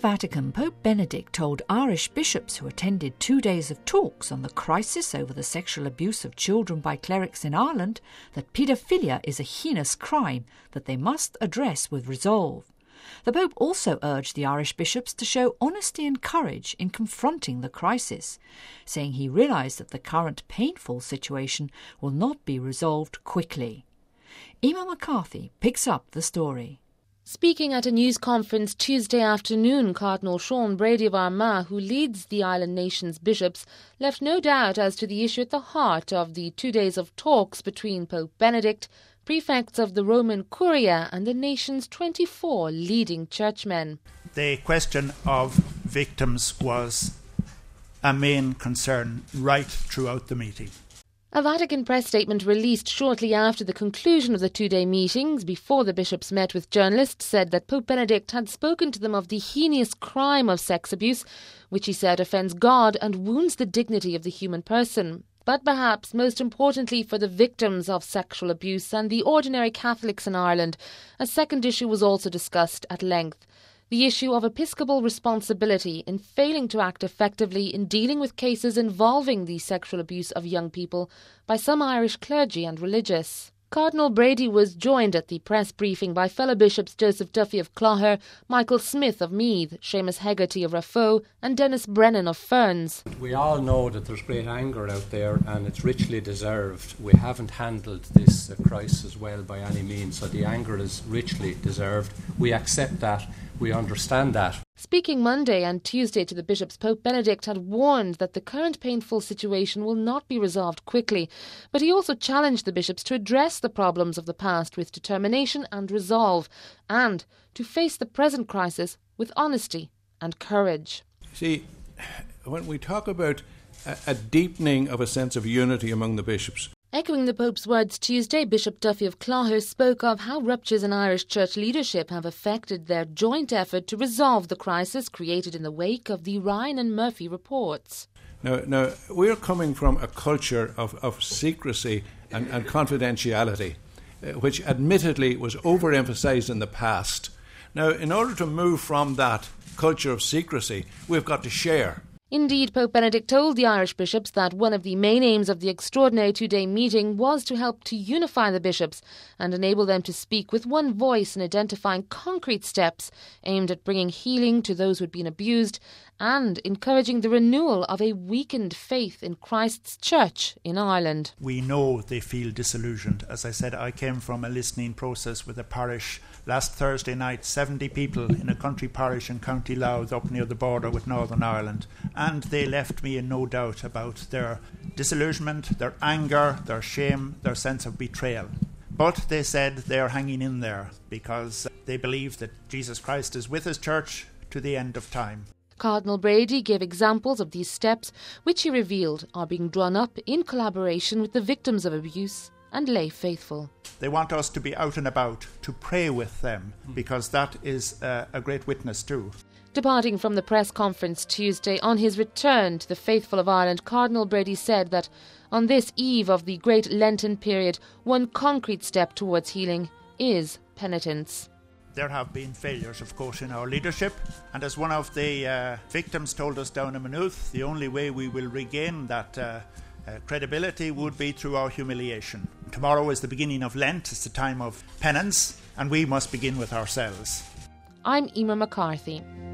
Vatican, Pope Benedict told Irish bishops who attended 2 days of talks on the crisis over the sexual abuse of children by clerics in Ireland that paedophilia is a heinous crime that they must address with resolve. The Pope also urged the Irish bishops to show honesty and courage in confronting the crisis, saying he realised that the current painful situation will not be resolved quickly. Emma McCarthy picks up the story. Speaking at a news conference Tuesday afternoon, Cardinal Sean Brady of Armagh, who leads the island nation's bishops, left no doubt as to the issue at the heart of the 2 days of talks between Pope Benedict, prefects of the Roman Curia and the nation's 24 leading churchmen. The question of victims was a main concern right throughout the meeting. A Vatican press statement released shortly after the conclusion of the 2-day meetings, before the bishops met with journalists, said that Pope Benedict had spoken to them of the heinous crime of sex abuse, which he said offends God and wounds the dignity of the human person. But perhaps most importantly for the victims of sexual abuse and the ordinary Catholics in Ireland, a second issue was also discussed at length. The issue of episcopal responsibility in failing to act effectively in dealing with cases involving the sexual abuse of young people by some Irish clergy and religious. Cardinal Brady was joined at the press briefing by fellow bishops Joseph Duffy of Clogher, Michael Smith of Meath, Seamus Hegarty of Raphoe and Dennis Brennan of Ferns. We all know that there's great anger out there and it's richly deserved. We haven't handled this crisis well by any means, so the anger is richly deserved. We accept that. We understand that. Speaking Monday and Tuesday to the bishops, Pope Benedict had warned that the current painful situation will not be resolved quickly, but he also challenged the bishops to address the problems of the past with determination and resolve, and to face the present crisis with honesty and courage. See, when we talk about a deepening of a sense of unity among the bishops, echoing the Pope's words Tuesday, Bishop Duffy of Clogher spoke of how ruptures in Irish church leadership have affected their joint effort to resolve the crisis created in the wake of the Ryan and Murphy reports. Now we're coming from a culture of secrecy and confidentiality, which admittedly was overemphasised in the past. Now, in order to move from that culture of secrecy, we've got to share. Indeed, Pope Benedict told the Irish bishops that one of the main aims of the extraordinary 2-day meeting was to help to unify the bishops and enable them to speak with one voice in identifying concrete steps aimed at bringing healing to those who had been abused and encouraging the renewal of a weakened faith in Christ's Church in Ireland. We know they feel disillusioned. As I said, I came from a listening process with a parish last Thursday night, 70 people in a country parish in County Louth up near the border with Northern Ireland. And they left me in no doubt about their disillusionment, their anger, their shame, their sense of betrayal. But they said they are hanging in there because they believe that Jesus Christ is with his church to the end of time. Cardinal Brady gave examples of these steps, which he revealed are being drawn up in collaboration with the victims of abuse and lay faithful. They want us to be out and about, to pray with them, because that is a great witness too. Departing from the press conference Tuesday on his return to the faithful of Ireland, Cardinal Brady said that on this eve of the great Lenten period, one concrete step towards healing is penitence. There have been failures, of course, in our leadership, and as one of the victims told us down in Maynooth, the only way we will regain that credibility would be through our humiliation. Tomorrow is the beginning of Lent, it's the time of penance, and we must begin with ourselves. I'm Emma McCarthy.